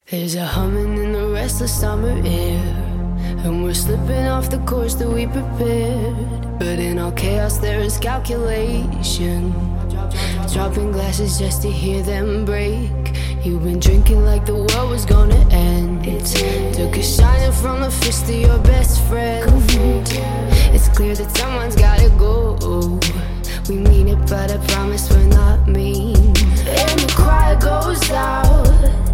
There's a humming in the restless summer air, and we're slipping off the course that we prepared. But in all chaos there is calculation, dropping glasses just to hear them break. You've been drinking like the world was gonna end. Took a shining from the fist of your best friend. It's clear that someone's gotta go. We mean it, but I promise we're not mean. And the cry goes out.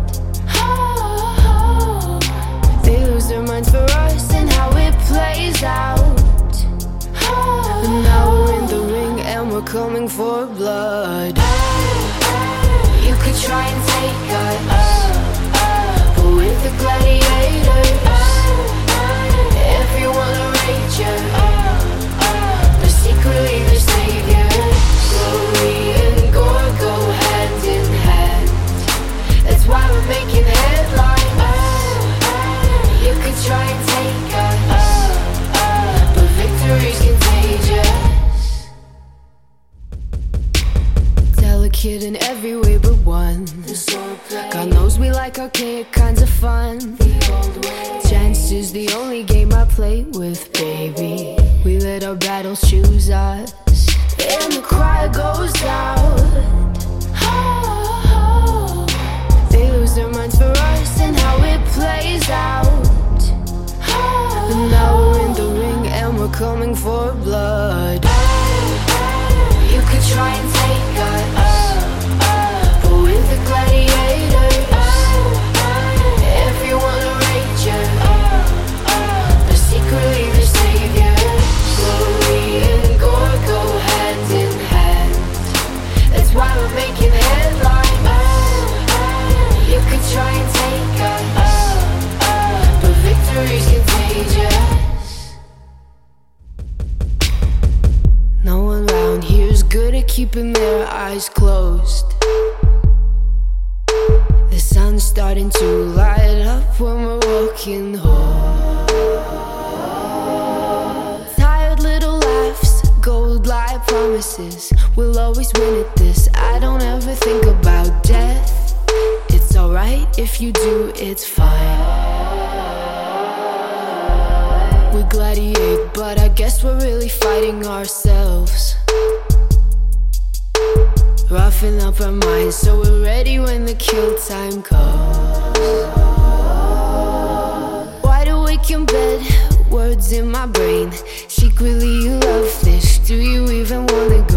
They lose their minds for us and how it plays out. And now we're in the ring and we're coming for blood. You could try and take us, but with the gladiators, everyone a rager, but secretly they're saviors. Glory and gore go hand in hand. That's why we're making headlines. You could try and take us, but victory's contagious. Delicate in every way but one. God knows we like archaic kinds of fun. Chance is the only game I play with, baby. We let our battles choose us. And the cry goes out. They lose their minds for us and how it plays out. And now we're in the ring and we're coming for blood. You could try and take us, but with the gladiators, everyone a rager, but secretly they're saviors. Glory and gore go hand in hand. That's why we're making headlines. You could try and take us, but victory's contagious. No one around here's good at keeping their eyes closed. The sun's starting to light up when we're walking home. Tired little laughs, gold-like promises. We'll always win at this. I don't ever think about death. It's alright if you do, it's fine. We gladiate, but I guess we're really fighting ourselves. Roughing up our minds so we're ready when the kill time comes. Wide awake in bed, words in my brain. Secretly you love this, do you even wanna go?